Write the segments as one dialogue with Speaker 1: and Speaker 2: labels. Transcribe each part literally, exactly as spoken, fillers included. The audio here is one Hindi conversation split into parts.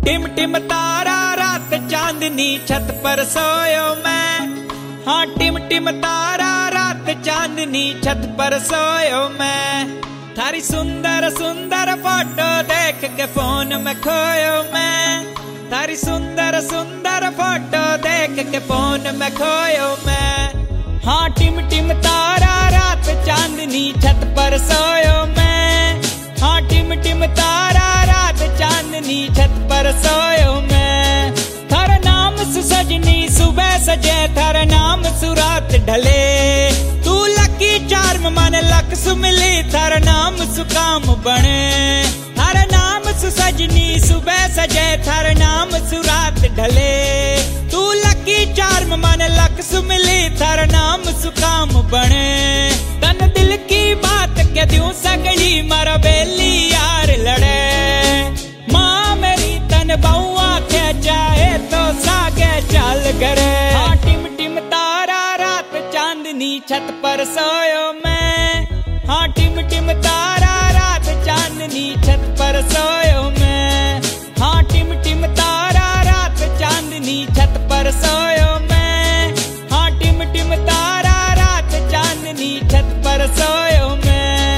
Speaker 1: टिम टिम तारा रात चांदनी छत पर सोयो मैं। हाँ टिम टिम तारा रात चांदनी छत पर सोयो मैं। थारी सुंदर सुंदर फोटो देख के फोन में खोयो मैं। थारी सुंदर सुंदर फोटो देख के फोन में खोयो मैं। हाँ टिम टिम तारा रात चांदनी छत पर सोयो मैं। हाँ टिम टिम तारा रात चांदनी छत पर सोयो मैं। थारा नाम सु सजनी सुबह सजे थारा नाम सु रात ढले। तू लकी चार्म मन लक सु मिली थारा नाम सु काम बने। थारा नाम सु सजनी सुबह सजे थारा नाम सु रात ढले। तू लकी चार्म मन लक सु मिली थारा नाम सु काम बने। तन दिल की बात कह दूं सगली मारा बेली यार लड़े। माँ मेरी तन बउआ के चाहे तो सागे चल करे। हाँ टिम टिम तारा रात चांदनी छत पर सोयो मैं। हाँ टिम टिम तारा रात चांदनी छत पर सोयो मैं। हाँ टिम टिम तारा रात चांदनी छत पर सोयो मैं। हाँ टिम टिम तारा रात चांदनी छत पर सोयो मैं।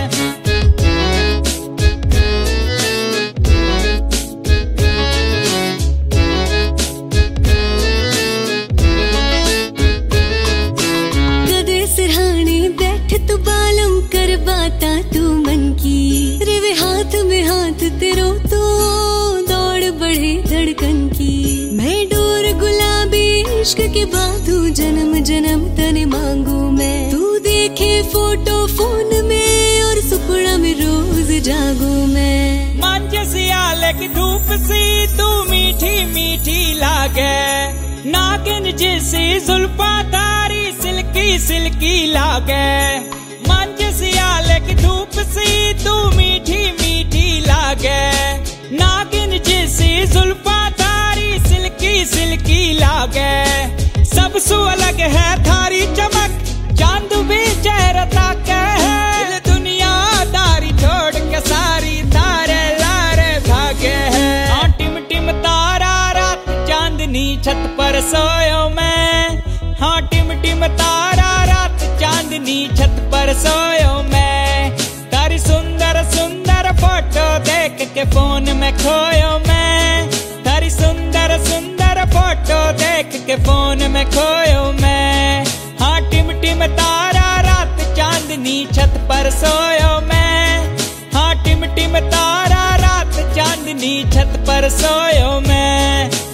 Speaker 2: तू बालम कर बाता तू मन की रेवे हाथ में हाथ तेरो तो दौड़ बढ़े धड़कन की। मैं डोर गुलाबी इश्क के बातू जन्म जन्म तने मांगू मैं। तू देखे फोटो फोन में और सुपड़ा में रोज जागू मैं।
Speaker 1: मांझे सियाले की धूप सी तू मीठी मीठी लागे। नागिन जैसी जुल्फा तारी सिल्की सिल्की लागे। मांझे सियाले की धूप सी तू मीठी मीठी लागे। नागिन जैसी जुल्फा तारी सिल्की सिल्की लागे। सबसु अलग है थारी चमक चांद भी चेहरा ताके है। दुनिया दारी छोड़ के सारी तारे लारे भागे है। हाँ टिम टिम तारा रात चांदनी छत पर सोयो मैं। हाँ टिम टिम तारा रात चांदनी छत पर सोयो मैं। तारी सुंदर सुंदर फोटो देख के फोन में खोयो मैं। तारी सुंदर सुंदर फोटो देख के फोन में खोयो मैं। हाँ टिम टिम तारा रात चांदनी छत पर सोयो मैं। हाँ टिम टिम तारा रात चांदनी छत पर सोयो मैं।